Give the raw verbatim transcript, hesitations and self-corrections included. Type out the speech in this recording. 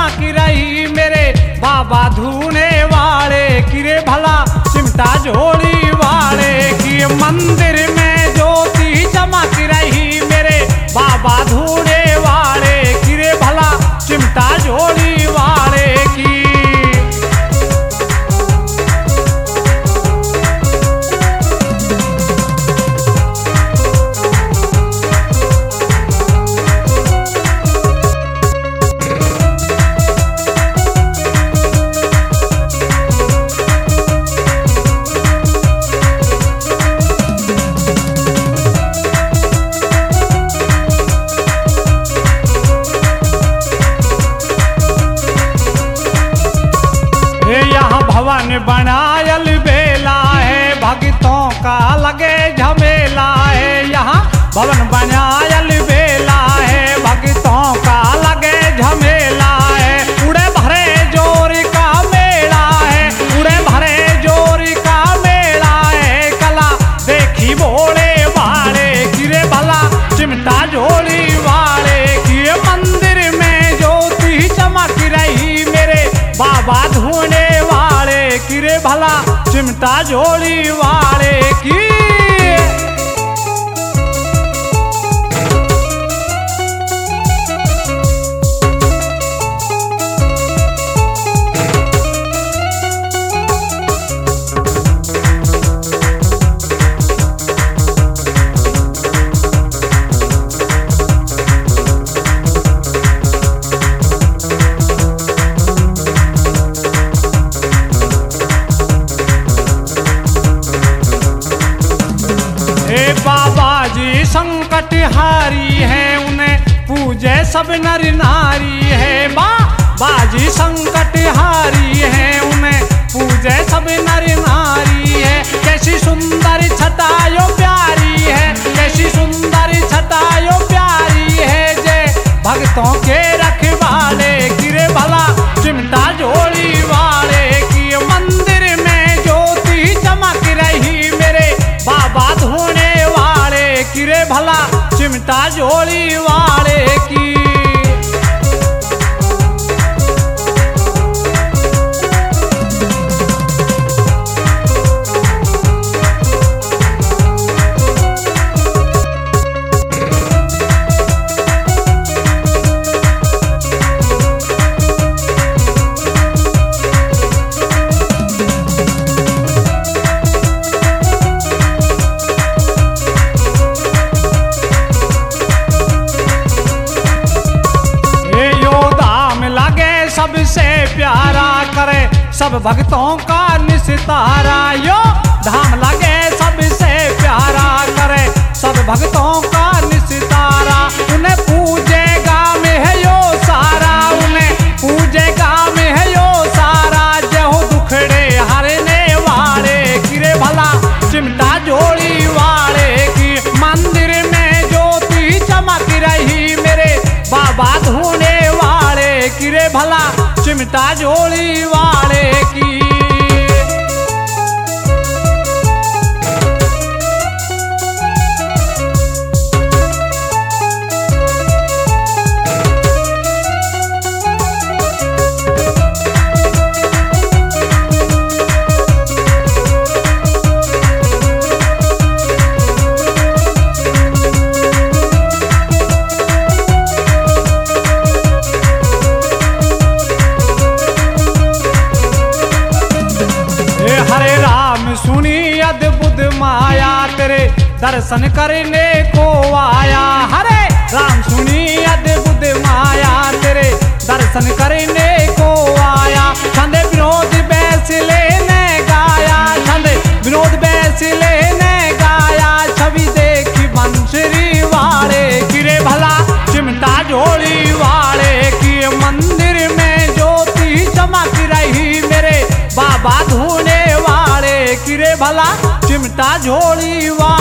चमक रही मेरे बाबा धूने वाले किरे भला चिमटा झोली वाले की मंदिर में ज्योति चमक रही मेरे बाबा धूने वाले किरे भला चिमटा झोली वाले की। भवन बनायल बेला है भक्तों का लगे झमेला है यहाँ भवन बनायल बेला है भक्तों का लगे झमेला है उड़े भरे जोर का मेला है उड़े भरे जोर का मेला है कला देखी भोले वाले किरे भला चिमटा झोली वाले किए मंदिर में ज्योति चमक रही मेरे बाबा धूने किरे भला चिमटा झोली वाले की। बाबा जी संकट हारी है उन्हें पूजे सब नर नारी है बाबा जी संकट हारी है उन्हें पूजे सब नर नारी है कैसी सुंदर छटायो प्यारी है कैसी सुंदर छटायो प्यारी है जय भक्तों के रखवाले किरे भला चिमटा झोली वाले की मंदिर में ज्योति चमक रही मेरे बाबा धोने किरे भला चिमटा झोली वाले की। सबसे प्यारा करे सब भक्तों का निस्तारा यो धाम लगे सबसे प्यारा करे सब भक्तों का निस्तारा उन्हें पूजेगा में है यो सारा उन्हें पूजेगा में है यो सारा जो दुखड़े हरने वाले किरे भला चिमटा झोली वाले की मंदिर में ज्योति चमक रही मेरे बाबा धूने वाले किरे भला चिमटा झोली वाले की। सुनी अद्भुत माया तेरे दर्शन करने को आया हरे राम सुनी अद्भुत माया तेरे दर्शन करने को आया छंद विनोद बैसले ने गाया छंद विनोद बैसले ने गाया छवि देखी बंसरी वाले किरे भला चिमटा झोली वाले की मंदिर में ज्योति चमक रही मेरे बाबा धूने वाले किरे भला चिमटा झोली वाले।